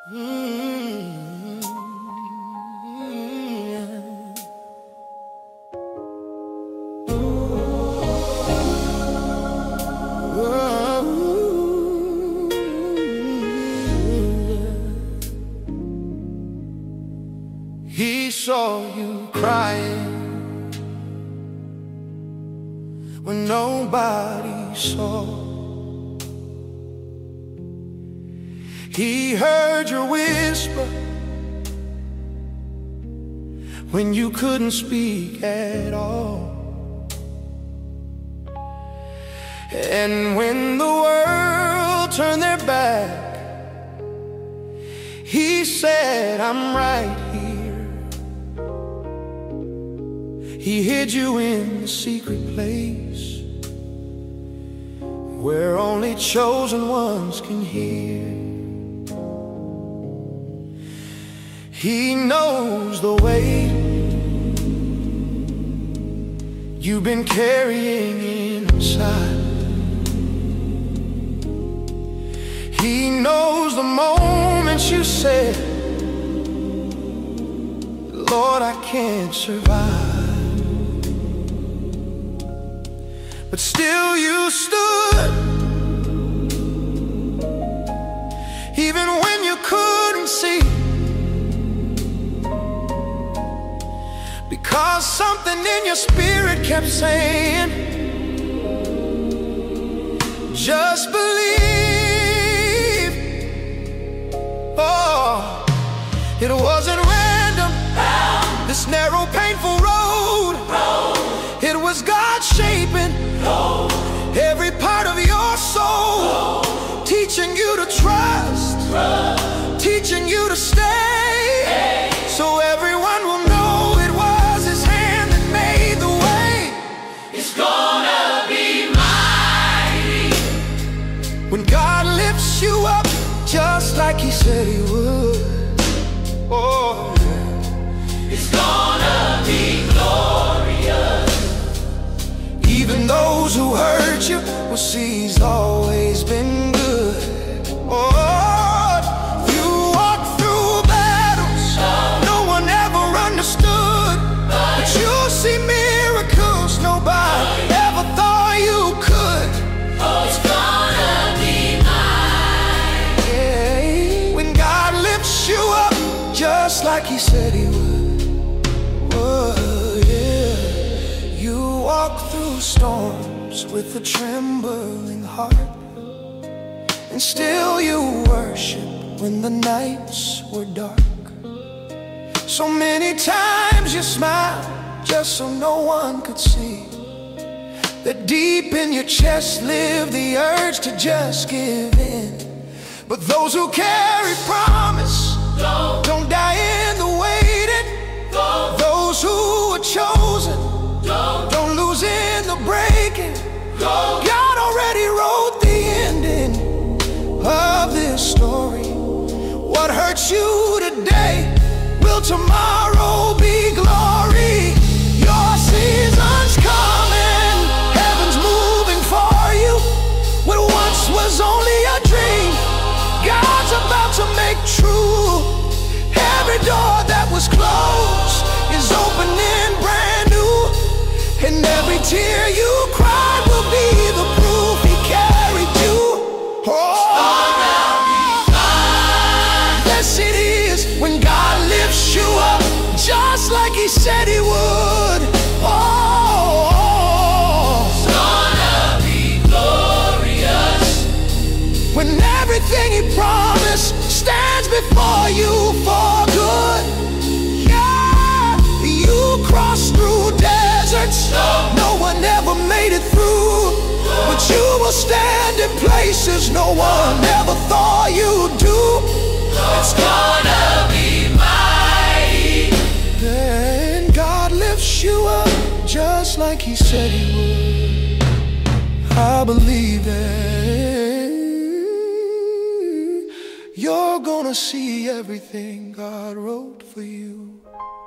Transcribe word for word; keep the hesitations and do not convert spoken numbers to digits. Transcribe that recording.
Mm-hmm. He saw you crying when nobody saw. He heard your whisper when you couldn't speak at all. And when the world turned their back, he said, I'm right here. He hid you in the secret place where only chosen ones can hear. He knows the weight you've been carrying inside. He knows the moments you said, Lord, I can't survive. But still you stood, even when you couldn't see. Because something in your spirit kept saying, just believe. Oh, it wasn't random, no. This narrow, painful road, no. It was God shaping, no. Every part of your soul, no. Teaching you to trust, trust. Teaching you to stay, hey. So everyone will know when God lifts you up just like he said he would. Oh, it's gonna be glorious. Even those who hurt you will see he's always been good. Oh, you walk through battles no one ever understood, but you'll see miracles nobody ever thought you could. It's gonna be mine. Yeah, when God lifts you up just like he said he would. Oh, yeah. You walk through storms with a trembling heart, and still you worship when the nights were dark. So many times you smiled just so no one could see that deep in your chest lived the urge to just give in. But those who carry promise don't, don't die in the waiting. Don't. Those who are chosen don't, don't lose in the breaking. Don't. God already wrote the ending of this story. What hurts you today will tomorrow be glory. Your season's coming, heaven's moving for you. What once was only a dream, God's about to make true. Every door that was closed is opening brand new, and every tear you cried will be the proof he carried you. Oh, yes it is when God lifts you up just like he said he would. Oh, it's gonna be glorious when everything he promised stands before you for good. Yeah, you cross through deserts no one ever made it through, but you will stand in places no one ever thought you'd do. It's gonna be mighty. And God lifts you up just like he said he would. I believe that you're gonna see everything God wrote for you.